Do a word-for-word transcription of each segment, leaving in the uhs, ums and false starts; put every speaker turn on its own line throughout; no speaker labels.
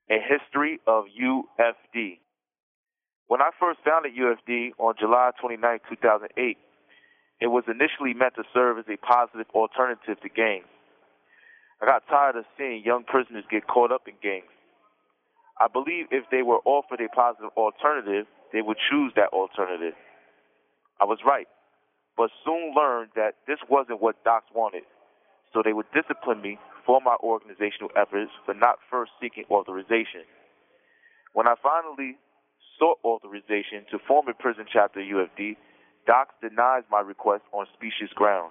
A History of U F D. When I first founded U F D on July twenty-ninth, two thousand eight, it was initially meant to serve as a positive alternative to gangs. I got tired of seeing young prisoners get caught up in gangs. I believe if they were offered a positive alternative, they would choose that alternative. I was right, but soon learned that this wasn't what docs wanted, so they would discipline me for my organizational efforts for not first seeking authorization. When I finally sought authorization to form a prison chapter of U F D, docs denies my request on specious grounds.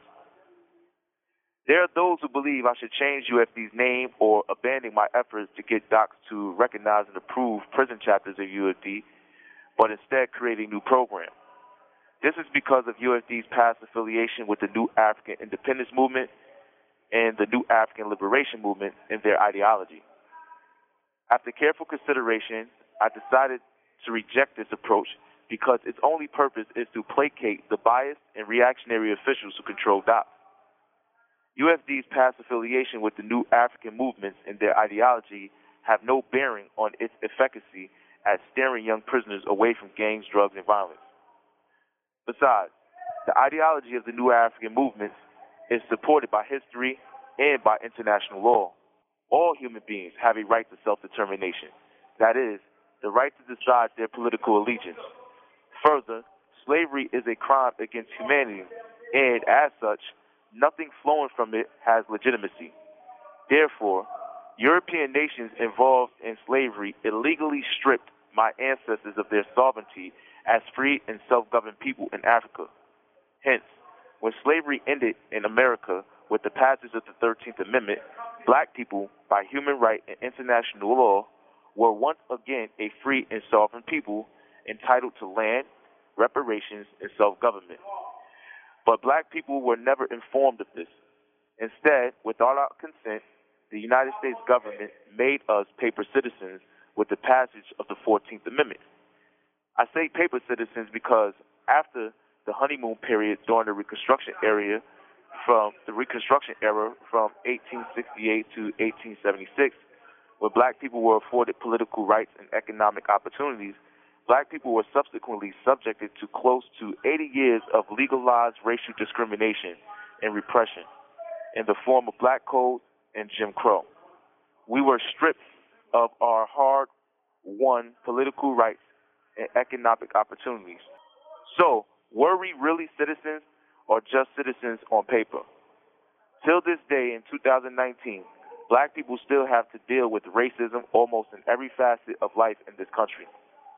There are those who believe I should change U F D's name or abandon my efforts to get docs to recognize and approve prison chapters of U F D, but instead create a new program. This is because of U F D's past affiliation with the New African Independence Movement and the New African Liberation Movement and their ideology. After careful consideration, I decided to reject this approach because its only purpose is to placate the biased and reactionary officials who control docs. U F D's past affiliation with the New African movements and their ideology have no bearing on its efficacy at steering young prisoners away from gangs, drugs, and violence. Besides, the ideology of the New African movements is supported by history and by international law. All human beings have a right to self-determination. That is, the right to decide their political allegiance. Further, slavery is a crime against humanity, and as such, nothing flowing from it has legitimacy. Therefore, European nations involved in slavery illegally stripped my ancestors of their sovereignty as free and self-governed people in Africa. Hence, when slavery ended in America with the passage of the thirteenth Amendment, black people, by human right and international law, were once again a free and sovereign people entitled to land, reparations, and self-government. But black people were never informed of this. Instead, without our consent, the United States government made us paper citizens with the passage of the fourteenth Amendment. I say paper citizens because after the honeymoon period during the Reconstruction era, from the Reconstruction era from eighteen sixty-eight to eighteen seventy-six, where black people were afforded political rights and economic opportunities, black people were subsequently subjected to close to eighty years of legalized racial discrimination and repression in the form of black codes and Jim Crow. We were stripped of our hard-won political rights and economic opportunities. So, were we really citizens or just citizens on paper? Till this day, in two thousand nineteen, black people still have to deal with racism almost in every facet of life in this country.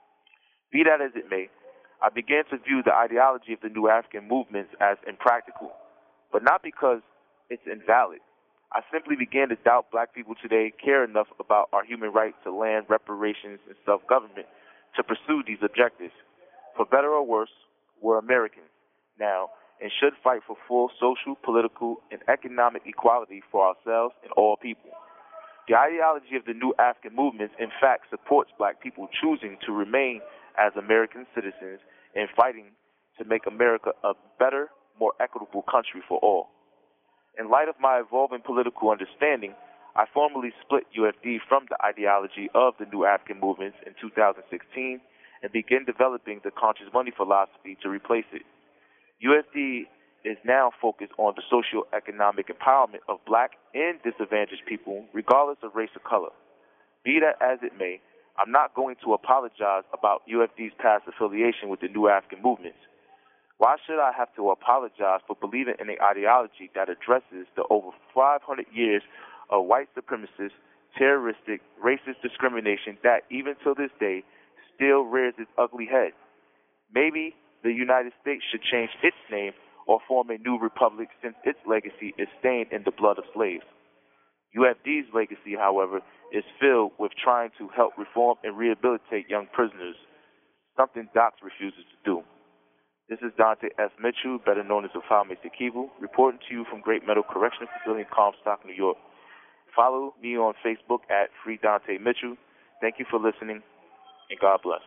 Be that as it may, I began to view the ideology of the New African movements as impractical, but not because it's invalid. I simply began to doubt black people today care enough about our human right to land, reparations, and self-government to pursue these objectives. For better or worse, we're Americans now and should fight for full social, political, and economic equality for ourselves and all people. The ideology of the New African movements, in fact, supports black people choosing to remain as American citizens and fighting to make America a better, more equitable country for all. In light of my evolving political understanding, I formally split U F D from the ideology of the New African movements in two thousand sixteen and began developing the conscious money philosophy to replace it. U F D is now focused on the socio-economic empowerment of black and disadvantaged people, regardless of race or color. Be that as it may, I'm not going to apologize about U F D's past affiliation with the New African movements. Why should I have to apologize for believing in an ideology that addresses the over five hundred years of white supremacist, terroristic, racist discrimination that, even till this day, still rears its ugly head? Maybe the United States should change its name or form a new republic, since its legacy is stained in the blood of slaves. U F D's legacy, however, is filled with trying to help reform and rehabilitate young prisoners, something docs refuses to do. This is Dante S. Mitchell, better known as Afame Sekivu, reporting to you from Great Meadow Correctional Facility in Comstock, New York. Follow me on Facebook at Free Dante Mitchell. Thank you for listening, and God bless.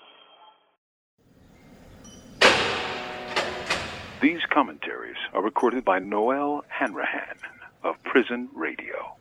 These commentaries are recorded by Noel Hanrahan of Prison Radio.